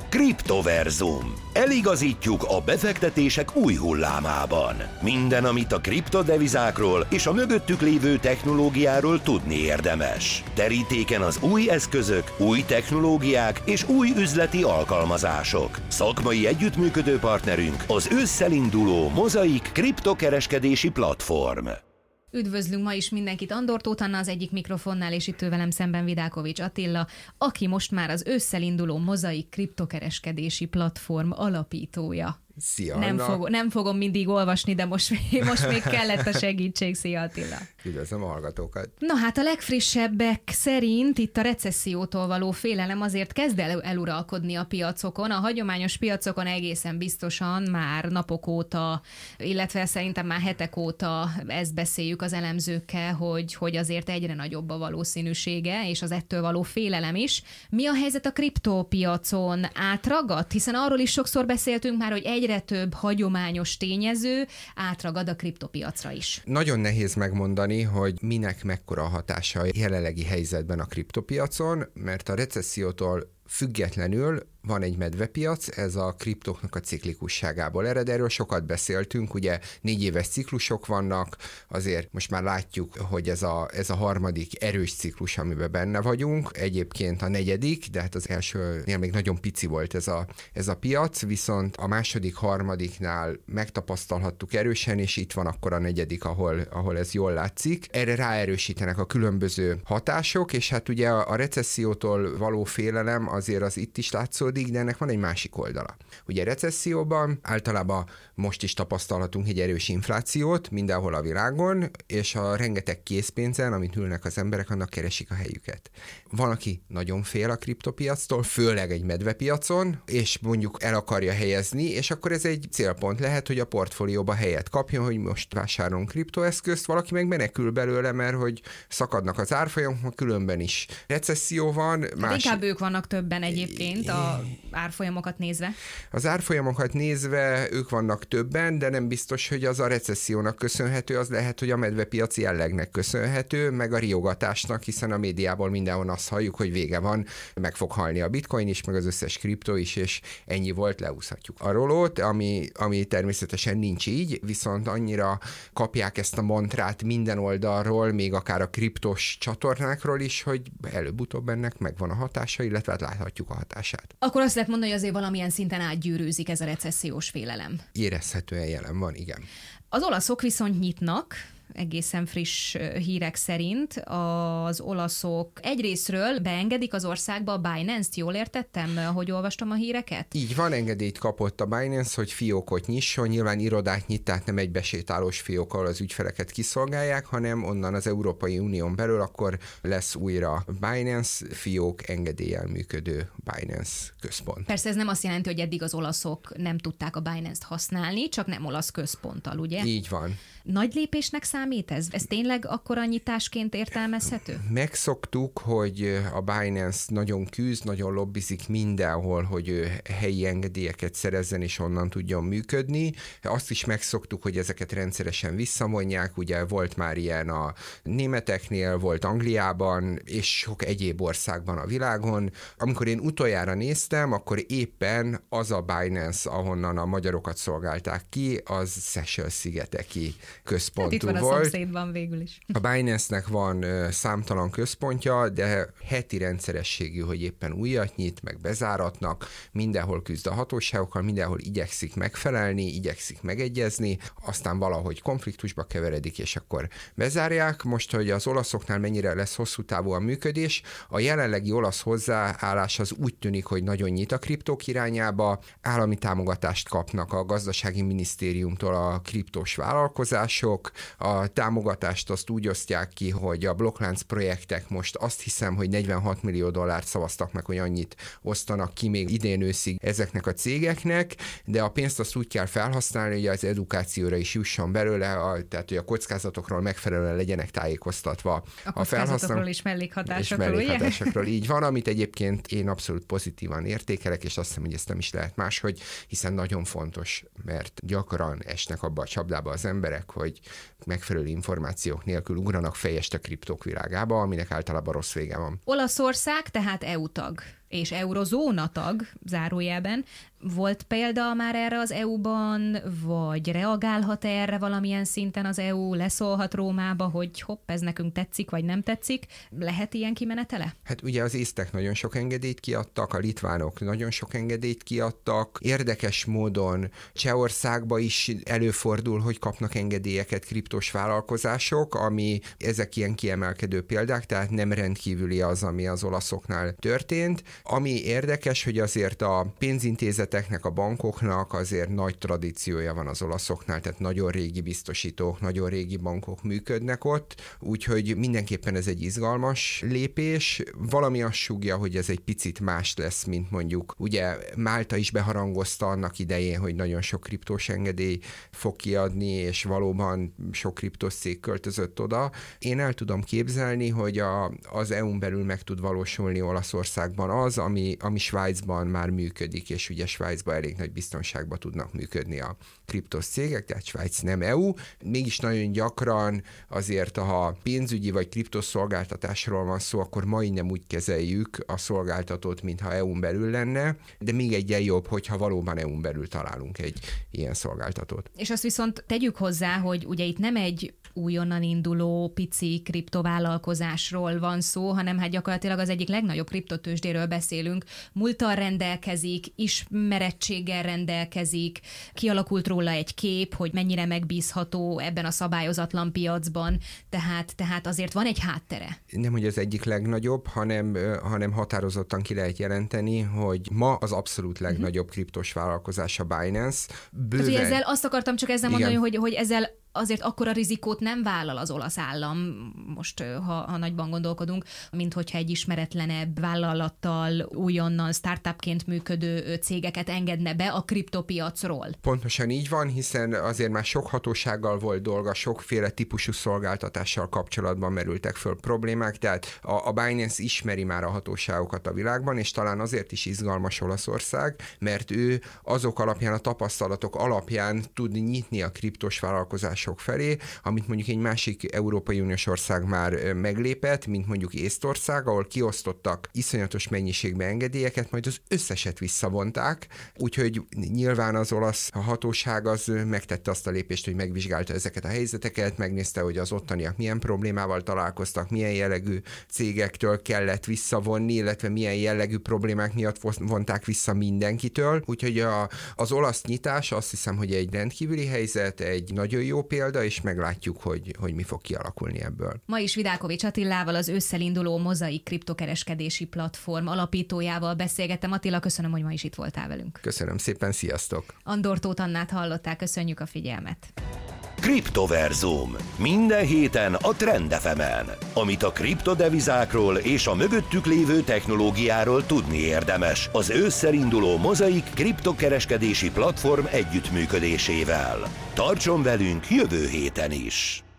Kriptoverzum. Eligazítjuk a befektetések új hullámában. Minden, amit a kriptodevizákról és a mögöttük lévő technológiáról tudni érdemes. Terítéken az új eszközök, új technológiák és új üzleti alkalmazások. Szakmai együttműködő partnerünk az ősszel induló Mozaik kriptokereskedési platform. Üdvözlünk ma is mindenkit, Andor Tóth Anna az egyik mikrofonnál, és itt ő velem szemben Vidákovics Attila, aki most már az ősszel induló Mozaik kriptokereskedési platform alapítója. Szia, nem fogom mindig olvasni, de most még kellett a segítség. Szia, Attila. Üdvözlöm a hallgatókat. Na hát a legfrissebbek szerint itt a recessziótól való félelem azért kezd eluralkodni a piacokon. A hagyományos piacokon egészen biztosan már napok óta, illetve szerintem már hetek óta ezt beszéljük az elemzőkkel, hogy azért egyre nagyobb a valószínűsége, és az ettől való félelem is. Mi a helyzet a kriptópiacon? Átragadt? Hiszen arról is sokszor beszéltünk már, hogy egyre több hagyományos tényező átragad a kriptopiacra is. Nagyon nehéz megmondani, hogy minek mekkora a hatása a jelenlegi helyzetben a kriptopiacon, mert a recessziótól függetlenül van egy medvepiac, ez a kriptóknak a ciklikusságából ered. Erről sokat beszéltünk, ugye 4 éves ciklusok vannak, azért most már látjuk, hogy ez a harmadik erős ciklus, amiben benne vagyunk. Egyébként a negyedik, de hát az elsőnél még nagyon pici volt ez a piac, viszont a második, harmadiknál megtapasztalhattuk erősen, és itt van akkor a negyedik, ahol ez jól látszik. Erre ráerősítenek a különböző hatások, és hát ugye a recessziótól való félelem azért az itt is látszódik, de ennek van egy másik oldala. Ugye recesszióban általában most is tapasztalhatunk egy erős inflációt mindenhol a világon, és a rengeteg készpénzen, amit ülnek az emberek, annak keresik a helyüket. Van, aki nagyon fél a kriptopiactól, főleg egy medvepiacon, és mondjuk el akarja helyezni, és akkor ez egy célpont lehet, hogy a portfólióba helyet kapjon, hogy most vásárolunk kriptoeszközt, valaki meg menekül belőle, mert hogy szakadnak az árfolyamok, különben is recesszió van. Inkább ők vannak többen egyébként a árfolyamokat nézve. Az árfolyamokat nézve ők vannak többen, de nem biztos, hogy az a recessziónak köszönhető, az lehet, hogy a medvepiaci jellegnek köszönhető, meg a riogatásnak, hiszen a médiából mindenhol azt halljuk, hogy vége van, meg fog halni a bitcoin is, meg az összes kriptó is, és ennyi volt, leúszhatjuk a rolót, ami természetesen nincs így, viszont annyira kapják ezt a mantrát minden oldalról, még akár a kriptos csatornákról is, hogy előbb-utóbb ennek megvan a hatása, illetve hát láthatjuk a hatását. Akkor azt lehet mondani, hogy azért valamilyen szinten átgyűrűzik ez a recessziós félelem. Érezhetően jelen van, igen. Az olaszok viszont nyitnak, egészen friss hírek szerint. Az olaszok egyrészről beengedik az országba a Binance-t, jól értettem, hogy olvastam a híreket? Így van, engedélyt kapott a Binance, hogy fiókot nyisson, nyilván irodát nyit, tehát nem egy besétálós fiók, ahol az ügyfeleket kiszolgálják, hanem onnan az Európai Unión belül akkor lesz újra Binance fiók, engedéllyel működő Binance központ. Persze ez nem azt jelenti, hogy eddig az olaszok nem tudták a Binance-t használni, csak nem olasz központtal, ugye? Így van. Nagy lépésnek számít ez? Ez tényleg akkora nyitásként értelmezhető? Megszoktuk, hogy a Binance nagyon küzd, nagyon lobbizik mindenhol, hogy ő helyi engedélyeket szerezzen és onnan tudjon működni. Azt is megszoktuk, hogy ezeket rendszeresen visszavonják, ugye volt már ilyen a németeknél, volt Angliában, és sok egyéb országban a világon. Amikor én utoljára néztem, akkor éppen az a Binance, ahonnan a magyarokat szolgálták ki, az Seychelles-szigeteki központú itt van volt. A szomszédban végül is. A Binance-nek van számtalan központja, de heti rendszerességű, hogy éppen újat nyit, meg bezáratnak, mindenhol küzd a hatóságokkal, mindenhol igyekszik megfelelni, igyekszik megegyezni, aztán valahogy konfliktusba keveredik, és akkor bezárják. Most, hogy az olaszoknál mennyire lesz hosszú távú a működés, a jelenlegi olasz hozzáállás az úgy tűnik, hogy nagyon nyit a kriptók irányába, állami támogatást kapnak a gazdasági minisztériumtól a kriptós vállalkozások, a támogatást azt úgy osztják ki, hogy a blokklánc projektek most azt hiszem, hogy $46 millió szavaztak meg, hogy annyit osztanak ki még idén őszig ezeknek a cégeknek, de a pénzt azt úgy kell felhasználni, hogy az edukációra is jusson belőle, tehát hogy a kockázatokról megfelelően legyenek tájékoztatva. A kockázatokról és mellékhatásokról, így van, amit egyébként én abszolút pozitívan értékelek, és azt hiszem, hogy ezt nem is lehet máshogy, hiszen nagyon fontos, mert gyakran esnek abba a csapdába az emberek, hogy megfelelő információk nélkül ugranak fejest a kriptók világába, aminek általában rossz vége van. Olaszország tehát EU tag. és eurozóna tag, zárójelben. Volt példa már erre az EU-ban, vagy reagálhat erre valamilyen szinten az EU, leszólhat Rómába, hogy hopp, ez nekünk tetszik, vagy nem tetszik? Lehet ilyen kimenetele? Hát ugye az észtek nagyon sok engedélyt kiadtak, a litvánok nagyon sok engedélyt kiadtak. Érdekes módon Csehországba is előfordul, hogy kapnak engedélyeket kriptos vállalkozások, ami ezek ilyen kiemelkedő példák, tehát nem rendkívüli az, ami az olaszoknál történt. Ami érdekes, hogy azért a pénzintézeteknek, a bankoknak azért nagy tradíciója van az olaszoknál, tehát nagyon régi biztosítók, nagyon régi bankok működnek ott, úgyhogy mindenképpen ez egy izgalmas lépés. Valami azt súgja, hogy ez egy picit más lesz, mint mondjuk, ugye Málta is beharangozta annak idején, hogy nagyon sok kriptós engedély fog kiadni, és valóban sok kriptos cég költözött oda. Én el tudom képzelni, hogy az EU-n belül meg tud valósulni Olaszországban az, ami Svájcban már működik, és ugye Svájcban elég nagy biztonságban tudnak működni a kriptos cégek, tehát Svájc nem EU. Mégis nagyon gyakran azért, ha pénzügyi vagy kriptos szolgáltatásról van szó, akkor majdnem úgy kezeljük a szolgáltatót, mintha EU-n belül lenne, de még egyen jobb, hogyha valóban EU-n belül találunk egy ilyen szolgáltatót. És azt viszont tegyük hozzá, hogy ugye itt nem egy újonnan induló pici kriptovállalkozásról van szó, hanem hát gyakorlatilag az egyik legnagyobb kriptotőzsdéről beszélünk. Múlttal rendelkezik, ismerettséggel rendelkezik, kialakult róla egy kép, hogy mennyire megbízható ebben a szabályozatlan piacban, tehát azért van egy háttere. Nem, hogy az egyik legnagyobb, hanem határozottan ki lehet jelenteni, hogy ma az abszolút legnagyobb kriptos vállalkozás a Binance. Tehát, ezzel azt akartam csak ezzel mondani, hogy ezzel azért akkora rizikót nem vállal az olasz állam, most ha nagyban gondolkodunk, mint hogyha egy ismeretlenebb vállalattal újonnan startupként működő cégeket engedne be a kriptopiacról. Pontosan így van, hiszen azért már sok hatósággal volt dolga, sokféle típusú szolgáltatással kapcsolatban merültek föl problémák, tehát a Binance ismeri már a hatóságokat a világban, és talán azért is izgalmas Olaszország, mert ő azok alapján, a tapasztalatok alapján tud nyitni a kriptos vállalkozás felé, amit mondjuk egy másik Európai Uniós ország már meglépett, mint mondjuk Észtország, ahol kiosztottak iszonyatos mennyiségben engedélyeket, majd az összeset visszavonták, úgyhogy nyilván az olasz hatóság az megtette azt a lépést, hogy megvizsgálta ezeket a helyzeteket, megnézte, hogy az ottaniak milyen problémával találkoztak, milyen jellegű cégektől kellett visszavonni, illetve milyen jellegű problémák miatt vonták vissza mindenkitől, úgyhogy az olasz nyitás azt hiszem, hogy egy rendkívüli helyzet, egy nagyon jó példa, és meglátjuk, hogy mi fog kialakulni ebből. Ma is Vidákovics Attilával, az ősszel induló Mozaik kriptokereskedési platform alapítójával beszélgettem. Attila, köszönöm, hogy ma is itt voltál velünk. Köszönöm szépen, sziasztok! Andor Tóth Annát hallották, köszönjük a figyelmet. Kriptoverzum. Minden héten a Trend FM-en. Amit a kriptodevizákról és a mögöttük lévő technológiáról tudni érdemes. Az ősszel induló Mozaik kriptokereskedési platform együttműködésével. Tartson velünk jövő héten is!